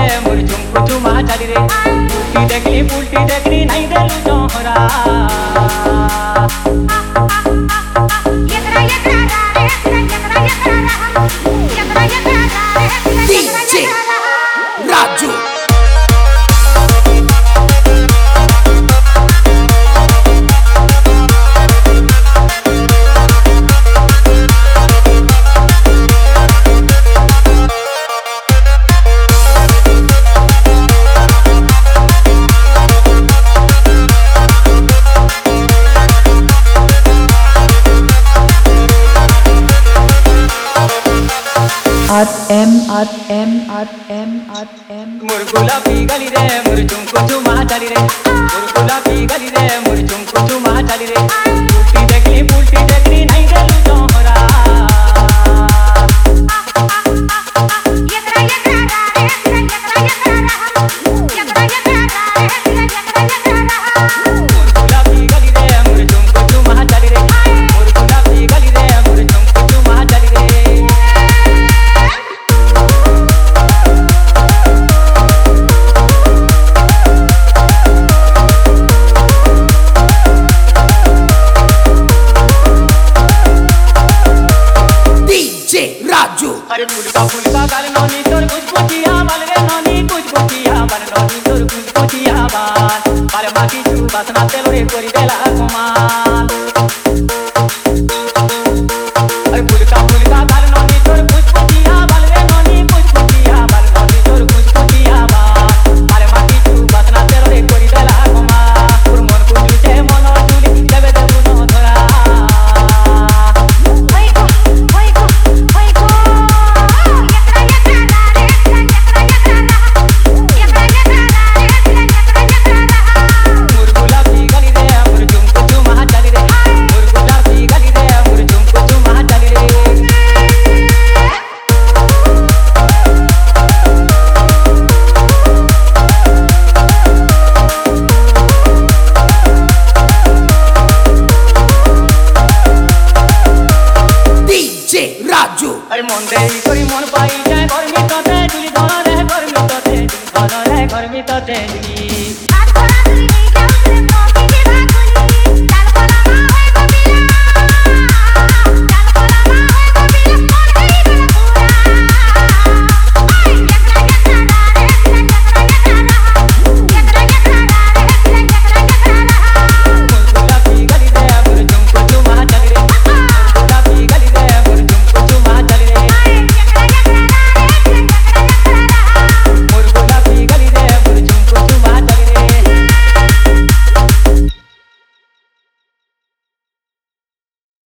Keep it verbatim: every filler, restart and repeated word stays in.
मोर झुमको झुमा चाली रे उल्टी देखली पुल्टी देखली नहीं देलू जोहरा DJ Raju R M R M R M R M मोर गुलाबी गली रे मोर झुमको झुमा चाली रे मोर गुलाबी गली रे मोर झुमको झुमा चाली रे उल्टी देखली पुल्टी देखली नहीं देलू जोहरा मोर गुलाबी गली रे मोर झुमको झुमा चाली रे मोर गुलाबी गली रे मोर झुमको झुमा चाली रे डीजे राजू अरे फुलका फुलका गाल नोनी तोर कुछ कुचिया बाल रे नोनी कुछ कुचिया बाल नोनी तोर कुछ कुचिया बाल बाल माटी चू बासना तेल रे कोरी देला कमाल अरे फुलका फुलका गाल नोनी तोर कुछ कुचिया बाल रे नोनी कुछ कुचिया बाल नोनी तोर कुछ कुचिया बाल बाल माटी चू बासना तेल रे कोरी देला कमाल पुर मन कुली से मन चुली देबे देबु न धरा मोर गुलाबी गली रे मोर झुमको झुमा चाली रे मोर गुलाबी गली रे मोर झुमको झुमा चाली रे डीजे राजू अरे मन देई करी मन पाई जाए घर में तते जुली धन रे घर में तते जुली धन रे घर में तते जुली